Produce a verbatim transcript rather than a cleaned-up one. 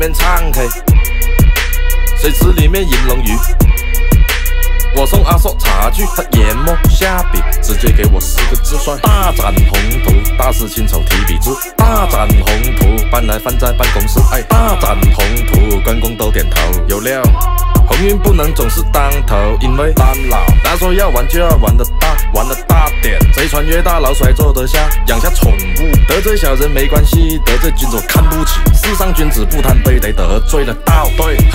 面唱 K， 水池里面银龙鱼。我送阿硕茶具，他研磨下笔，直接给我四个字帅：大展宏图，大事亲手提笔字。大展宏图，搬来放在办公室。哎，大展宏图，关公都点头，有料。鸿运不能总是当头，因为当老。他说要玩就要玩得大，玩得大点。谁穿越大老鼠还坐得下，养下宠物。得罪小人没关系，得罪君主看不起。世上君子不贪杯，得得罪了道。对。